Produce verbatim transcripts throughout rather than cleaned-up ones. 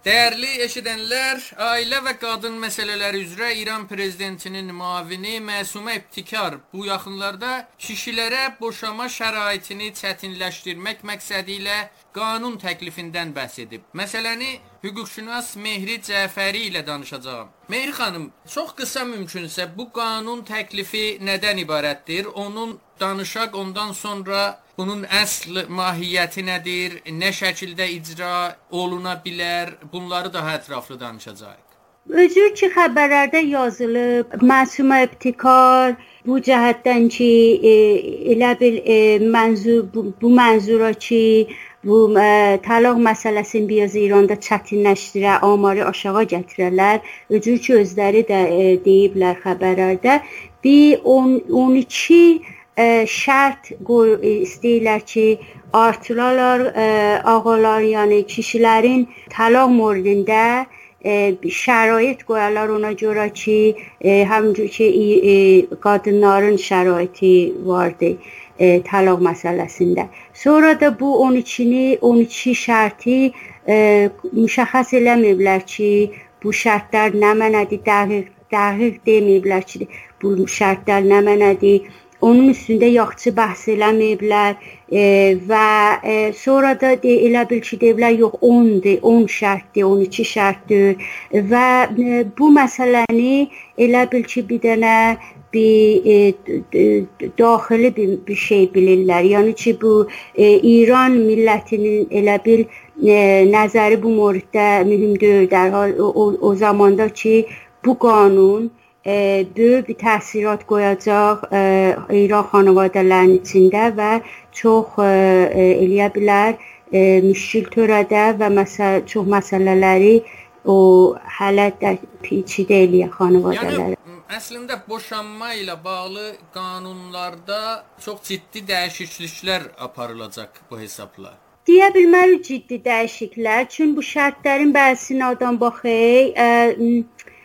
Dəyərli eşidənlər, ailə və qadın məsələləri üzrə İran prezidentinin müavini Məsumə İbtikar bu yaxınlarda kişilərə boşama şəraitini çətinləşdirmək məqsədi ilə qanun təklifindən bəhs edib. Məsələni hüquqşünas Mehri Cəfəri ilə danışacağam. Mehri xanım, çox qısa mümkünsə bu qanun təklifi nədən ibarətdir? Onun danışaq, ondan sonra bunun əsl mahiyyəti nədir, nə şəkildə icra oluna bilər, bunları daha ətraflı danışacağıq. Özür ki, xəbərlərdə yazılıb, Məsumə İbtikar bu cəhətdən ki, e, elə bil e, mənzur, bu, bu mənzura ki, bu e, talaq məsələsini biraz İranda çətinləşdirə, amarı aşağı gətirərlər. Özür ki, özləri də e, deyiblər xəbərlərdə. Bir on iki E, şart istəyirlər ki, artırarlar e, ağalar, yəni kişilərin talaq mövzusunda e, şərait qoyarlar ona görə ki, e, həmçinin ki, e, qadınların şəraiti vardı e, talaq məsələsində. Sonra da bu on iki şərti e, müşəxəs eləməyiblər ki, bu şərtlər nə mənədir, dəqiq, dəqiq deməyiblər ki, bu şərtlər nə mənədir. Onun üstündə yaxşı bəhs eləməyiblər e, və e, sonra da de, elə bil ki, deyiblər, yox, ondur, on şərtdir, on iki şərtdir və e, bu məsələni elə bil ki, bir dənə bir e, daxili bir, bir şey bilirlər. Yəni ki, bu e, İran millətinin elə bil e, nəzəri bu mövzuda mühümdür. Dərhal o, o, o zamanda ki, bu qanun E, böyük bir təsirat qoyacaq e, İran xanavadələrinin içində və çox e, eləyə bilər e, müşkil törədə və məsəl, çox məsələləri o hələ də peçidə eləyə xanavadələri. Yəni, əslində boşanma ilə bağlı qanunlarda çox ciddi dəyişikliklər aparılacaq bu hesabla. Deyə bilmərik ciddi dəyişikliklər, çünki bu şərtlərin bəzisinə adam baxır, e,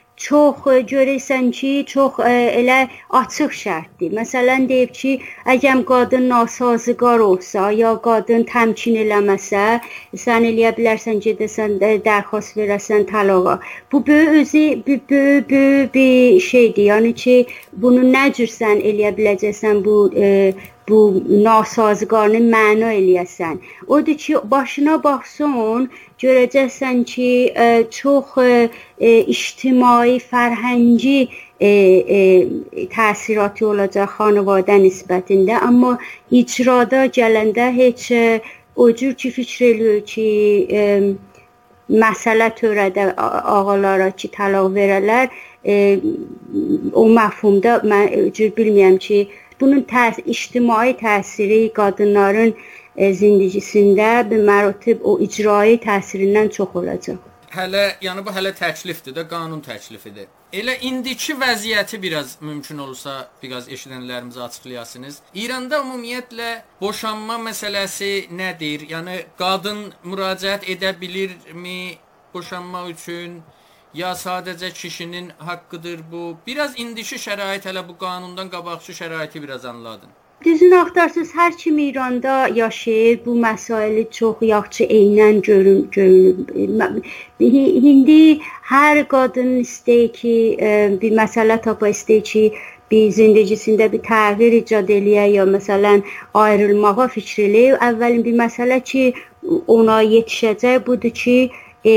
çox görürsən ki, çox ə, elə açıq şərtdir. Məsələn, deyib ki, əgər qadın nasazgar olsa, ya qadın təmkin eləməsə, sən eləyə bilərsən, gedəsən, dərxast verəsən talağa. Bu böyük özü bir böyük böyük bir şeydir. Yəni ki, bunu nə cür sən eləyə biləcəksən, bu ə, bu nasazgarını məna eləyəsən. Odur ki, başına baxsan, görəcəksən ki, e, çox e, ictimai, fərhəngi e, e, təsiratı olacaq xanavadə nisbətində, amma icrada gələndə heç e, o cür ki, fikr eləyir ki, e, məsələ törədə ağalara ki, talaq verələr, e, o məfhumda mən o cür bilməyəm ki, bunun təs ictimai təsiri qadınların e, zindicisində bir mərotib o icrai təsirindən çox olacaq. Hələ, yəni bu hələ təklifdir də, qanun təklifidir. Elə indiki vəziyyəti biraz mümkün olsa, biraz eşidənlərimizə açıqlayasınız. İranda ümumiyyətlə boşanma məsələsi nədir? Yəni qadın müraciət edə bilirmi boşanmaq üçün? Ya sadəcə kişinin haqqıdır bu? Biraz indiki şərait, hələ bu qanundan qabaqçı şəraiti biraz anladın. Düzünü axtarsınız, hər kim İranda yaşayır, bu məsələ çox yaxşı eynən görünür. İndi hər qadın istəyir ki, bir məsələ tapa istəyir ki, bir zindicisində bir təğyir icad eləyə, ya məsələn ayrılmağa fikr eləyir. Əvvəlin bir məsələ ki, ona yetişəcək budur ki, E,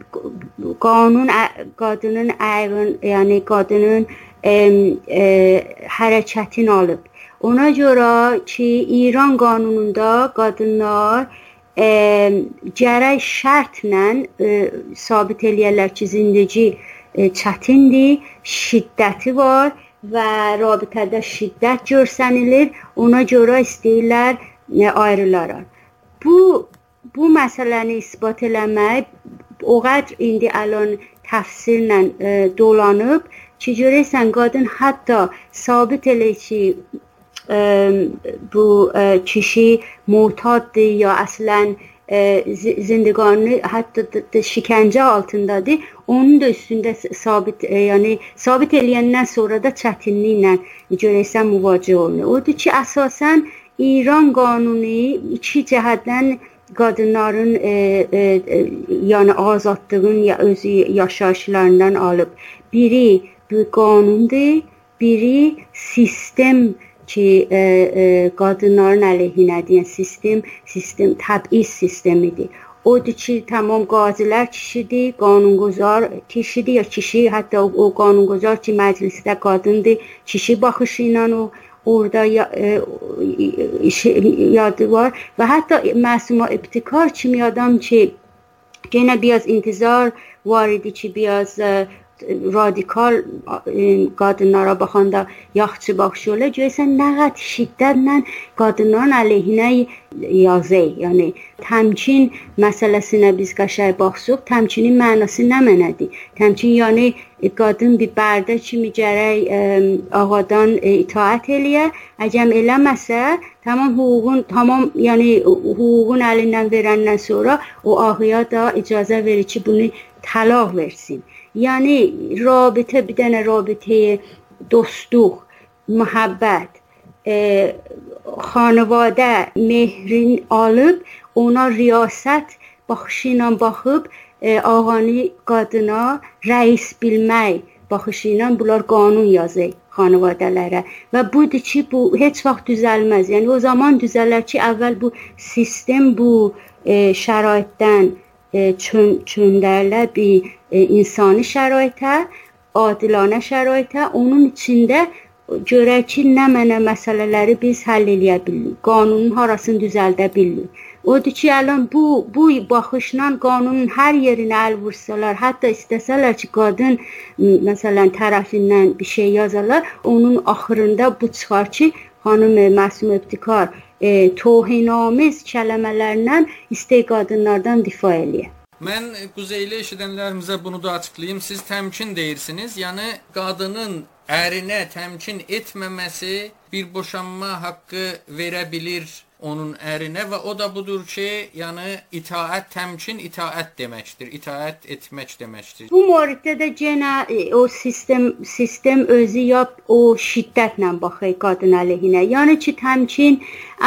qanun qadının əyrın, yəni qadının e, e, hərəkətini alıb. Ona görə ki, İran qanununda qadınlar e, gərək şərtlə e, sabit eləyərlər ki, zindici e, çətindir, şiddəti var və rabitədə şiddət görsənilir, ona görə istəyirlər e, ayrılarlar. Bu Bu məsələni isbat eləmək o qədər indi alon təfsirlə e, dolanıb ki, görürsən qadın hətta sabit elə ki, e, bu e, kişi muhtaddır ya əslən e, zindiganı hətta şikəncə altındadır, onun da üstündə sabit, e, yəni sabit eləyəndən sonra da çətinliklə görürsən müvaciə olunur. Odur ki, əsasən İran qanunu iki cəhətdən qadınların e, e, e, yəni azadlığın ya özü yaşayışlarından alıb. Biri bu qanundur, biri sistem ki, e, e, qadınların əleyhinədir. Yəni sistem, sistem təbiiz sistemidir. Odur ki, tamam qazilər kişidir, qanunguzar kişidir ya kişi, hətta o, o qanunguzar ki, məclisdə qadındır, kişi baxışı ilə o orada ya, e, yadı var və hətta Məsuma İbtikar kimi adam ki, gene biraz intizar var idi ki, biraz e, radikal e, qadınlara baxanda yaxşı baxışıyorlar. Görürsən, nə qədər şiddətlə qadınların əleyhinə yazır. Yəni, təmkin məsələsinə biz qəşəng baxsaq, təmkinin mənası nə mənədir? Təmkin, yəni, qadın bir bərdə kimi gərək e, ağadan e, itaət eləyə. Əgər eləməsə, tamam hüququn, tamam, yəni, hüququn əlindən verəndən sonra o ağaya da icazə verir ki, bunu talaq versin. Yəni, rabitə, bir dənə rabitə, dostluq, mühabbət, e, xanavadə mehrin alıb, ona riyasət baxışı ilə baxıb, e, ağanı qadına rəis bilmək baxışı ilə bunlar qanun yazır xanavadələrə. Və budur ki, bu heç vaxt düzəlməz. Yəni, o zaman düzələr ki, əvvəl bu sistem bu e, şəraitdən e, çön, çöndərlə bir e, insani şəraitə, adilanə şəraitə, onun içində görək ki, nə mənə məsələləri biz həll eləyə bilirik. Qanunun harasını düzəldə bilirik. Odur ki, ələn bu, bu baxışla qanunun hər yerinə əl vursalar, hətta istəsələr ki, qadın məsələn tərəfindən bir şey yazarlar, onun axırında bu çıxar ki, xanım Məsuma İbtikar e, tohinamiz kələmələrlə istək qadınlardan difa eləyir. Mən Quzeyli eşidənlərimizə bunu da açıqlayayım. Siz təmkin deyirsiniz. Yəni, qadının ərinə təmkin etməməsi bir boşanma haqqı verə bilir onun ərinə və o da budur ki, yəni itaət, təmkin itaət deməkdir, itaət etmək deməkdir. Bu moriddə də yenə o sistem sistem özü yap o şiddətlə baxır qadın əleyhinə. Yəni ki, təmkin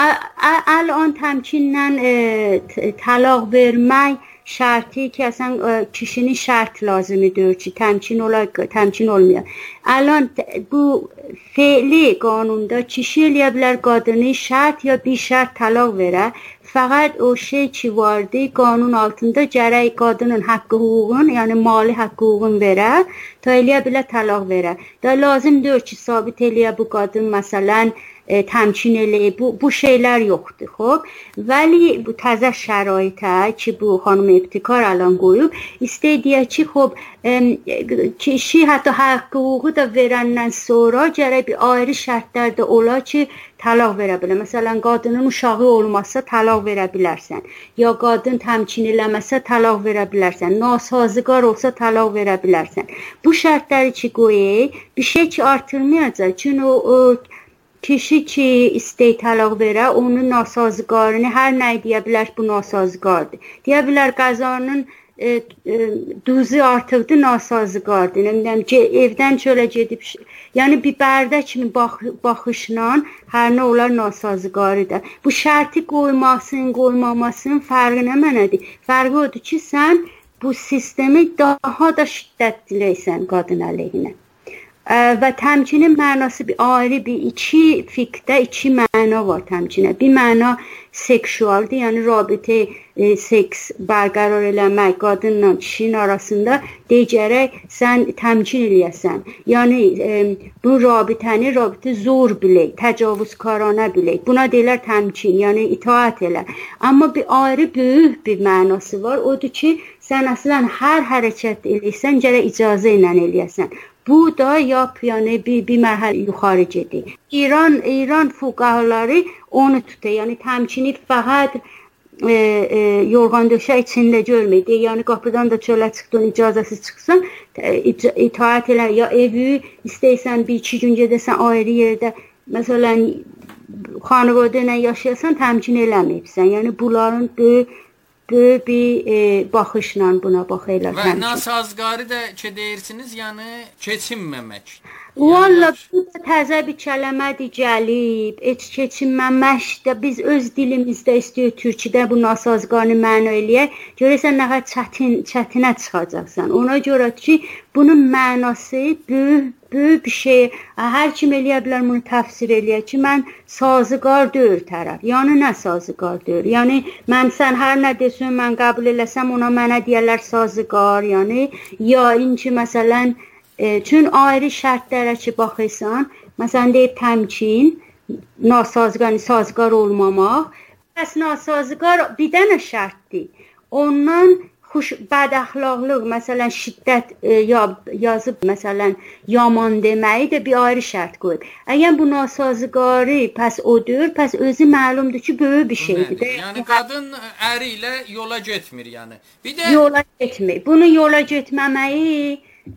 الان təmkinlə e, talaq vermək şərti ki, əsən e, kişinin şərt lazımıdır ki, təmkin olar, təmkin olmuyor. الان bu fiili qanunda kişi eləyə bilər qadını şərt ya bir şərt talaq verə. Fəqət o şey ki vardı, qanun altında gərək qadının haqqı hüququn, yəni mali haqqı hüququn verə, ta eləyə bilər talaq verə. Da lazımdır ki, sabit eləyə bu qadın məsələn e, təmkin eləyib, bu, bu şeylər yoxdur, xob. Vəli bu təzə şəraitə ki, bu xanım İbtikar alan qoyub, istədiyə ki, xob, e, kişi hətta haqqı hüququ da verəndən sonra gərək bir ayrı şərtlər də ola ki, talaq verə bilər. Məsələn, qadının uşağı olmazsa talaq verə bilərsən. Ya qadın təmkin eləməsə talaq verə bilərsən. Nasazgar olsa talaq verə bilərsən. Bu şərtləri ki qoyur, bir şey ki artırmayacaq. Çünki o, o kişi ki istəy talaq verə, onun nasazgarını hər nə deyə bilər bu nasazgardır. Deyə bilər qəzanın E, e, duzu artıqdı, nasazgardır. Nəmdən evdən çölə gedib, yəni bir bərdə kimi bax, baxışla hər nə olar nasazgarıdır. Bu şərti qoymasın, qoymamasın fərqi nə mənədir? Fərqi odur ki, sən bu sistemi daha da şiddətləysən qadın əleyhinə. E, və təmkinin mənası bir ayrı, bir iki fiqdə iki məna var təmkinə. Bir məna seksualdır, yəni rabitə e, seks bərqərar eləmək qadınla kişinin arasında deyəcərək sən təmkin eləyəsən. Yəni e, bu rabitəni rabitə zor bilək, təcavüzkaranə bilək. Buna deyirlər təmkin, yəni itaət elə. Amma bir ayrı böyük bir mənası var. Odur ki, sən əslən hər hərəkət eləyəsən, gərək icazə ilə eləyəsən. Bu da yap, yəni bir, bir mərhələ yuxarı gedir. İran, İran fuqahaları onu tutur. Yəni təmkini fəqət e, e, yorğan döşək içində görməyir. Yəni qapıdan da çölə çıxdın, icazəsiz çıxsan, itaət elə. Ya evi istəyirsən bir iki gün gedəsən ayrı yerdə, məsələn, xanavadə ilə yaşayasan, təmkin eləməyibsən. Yəni bunların böyük böyük bir e, baxışla buna baxırlar. Və nasazgarı da ki deyirsiniz, yəni keçinməmək. Valla bu da təzə bir kələmədir gəlib. Heç keçinməməşdə biz öz dilimizdə istəyir türküdə bu nasazqanı məna eləyək. Görəsən nə qədər çətin, çətinə çıxacaqsan. Ona görə ki, bunun mənası böyük, böyük bir şey. Hər kim eləyə bilər bunu təfsir eləyək ki, mən sazıqar deyil tərəf. Yəni nə sazıqar deyil? Yəni mən sən hər nə desən mən qəbul eləsəm ona mənə deyərlər sazıqar. Yəni ya inki məsələn çün ayrı şərtlərə ki baxırsan, məsələn deyib təmkin, nasazqar, sazqar olmamaq. Bəs nasazqar bir dənə şərtdir. Ondan xoş bəd əxlaqlıq, məsələn şiddət e, ya yazıb məsələn yaman deməyi də bir ayrı şərt qoyub. Əgər bu nasazqarı pəs odur, pəs özü məlumdur ki, böyük bir şeydir. Nədir? Yəni qadın əri ilə yola getmir yəni. Bir də yola getmir. Bunu yola getməməyi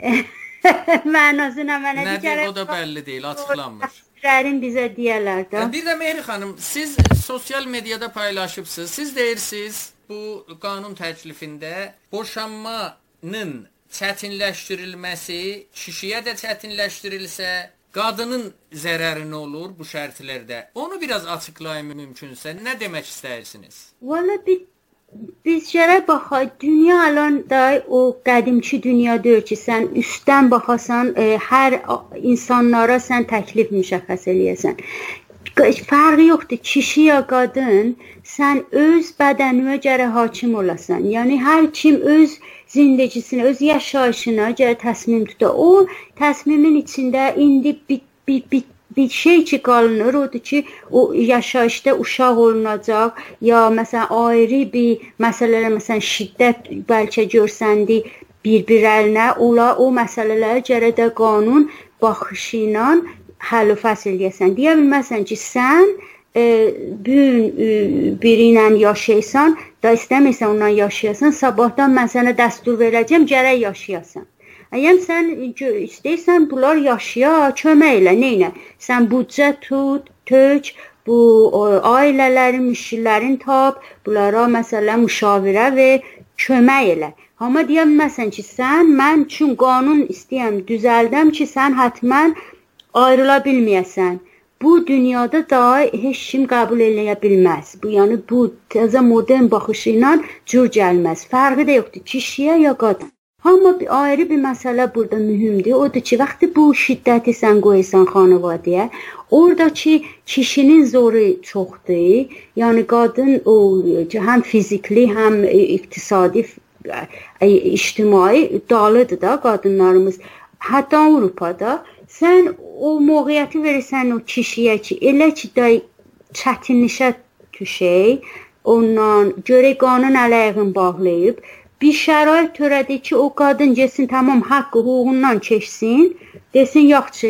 mənası nə mənə nədir, o da bəlli deyil, açıqlanmır. Ərin bizə deyərlər də. Bir də Mehri xanım, siz sosial mediada paylaşıbsınız. Siz deyirsiniz, bu qanun təklifində boşanmanın çətinləşdirilməsi kişiyə də çətinləşdirilsə, qadının zərəri nə olur bu şərtlərdə? Onu biraz açıqlayın mümkünsə. Nə demək istəyirsiniz? Valla bir biz şərə baxaq, dünya alan da o qədimki dünyadır ki, sən üstdən baxasan, e, hər insanlara sən təklif müşəxəs eləyəsən. Fərqi yoxdur, kişi ya qadın, sən öz bədəninə görə hakim olasan. Yəni hər kim öz zindecisine, öz yaşayışına görə təsmim tutar. O təsmimin içində indi bir, bir, bir bir şey ki qalınır, odur ki, o yaşayışda uşaq olunacaq, ya məsələn ayrı bir məsələlər, məsələn şiddət bəlkə görsəndi bir-bir əlinə, ola o məsələlərə görə də qanun baxışı ilə həll fəsl eləyəsən. Deyə bilməsən ki, sən e, gün e, biri ilə yaşayırsan, da istəmirsən onunla yaşayasan, sabahdan mən sənə dəstur verəcəm, gərək yaşayasan. Əgər sən istəyirsən bunlar yaşaya, kömək elə, neynə? Sən büdcə tut, tök, bu ailələrin, müşkillərin tap, bunlara məsələn müşavirə və kömək elə. Amma deyə bilməsən ki, sən, mən üçün qanun istəyəm, düzəldəm ki, sən hətmən ayrıla bilməyəsən. Bu dünyada da heç kim qəbul eləyə bilməz. Bu, yəni bu təzə modern baxışı ilə cür gəlməz. Fərqi də yoxdur, kişiyə ya qadın. Amma bir ayrı bir məsələ burada mühümdür. Odur ki, vaxtı bu şiddəti sən qoysan xanavadəyə, oradakı kişinin zoru çoxdur. Yəni qadın o həm fizikli, həm iqtisadi, ictimai dalıdır da qadınlarımız. Hətta Avropada sən o moğiyyəti verirsən o kişiyə ki, elə ki da çətinlikə düşək, ondan görək qanun əleyhini bağlayıb, bir şərait törədi ki, o qadın getsin, tamam, haqqı, hüququndan keçsin, desin, yoxçı,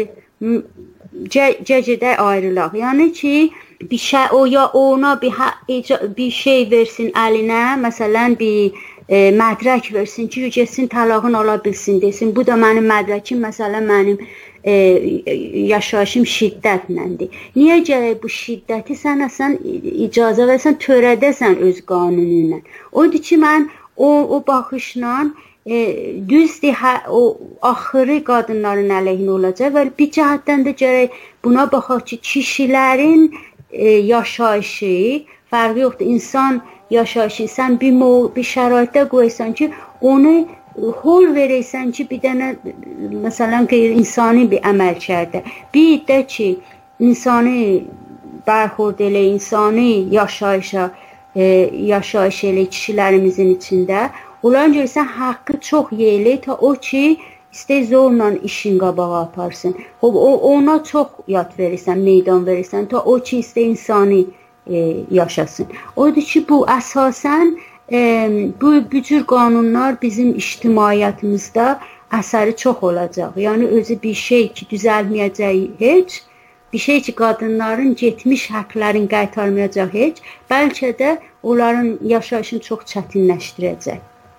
cəcidə ayrılaq. Yəni ki, bir şey, o ya ona bir, bir şey versin əlinə, məsələn, bir e, mədrək versin ki, getsin, talağını ala bilsin, desin, bu da mənim mədrəkim, məsələn, mənim e, yaşayışım şiddətləndir. Niyə gərək bu şiddəti sən sən icazə versən, törədəsən öz qanunuyla? Odur ki, mən O, o baxışla e, düzdür, hə, o axırı qadınların əleyhinə olacaq və bir cəhətdən də gərək buna baxaq ki, kişilərin e, yaşayışı, fərqi yoxdur, insan yaşayışı, sən bir, bir şəraitdə qoysan ki, onu hol verəysən ki, bir dənə, məsələn, qeyri-insani bir əməl kərdə. Bir də ki, insani bərxord elə, insani yaşayışa, E, yaşayış elə kişilərimizin içində. Onların görürsən, haqqı çox yeyli ta o ki, istəy zorla işin qabağa aparsın. O, ona çox yad verirsən, meydan verirsən, ta o ki, istəy insani e, yaşasın. Odur ki, bu əsasən, e, bu, bu cür qanunlar bizim ictimaiyyətimizdə əsəri çox olacaq. Yəni, özü bir şey ki, düzəlməyəcək heç, bir şey ki, qadınların getmiş həqlərini qaytarmayacaq heç, bəlkə də onların yaşayışını çox çətinləşdirəcək.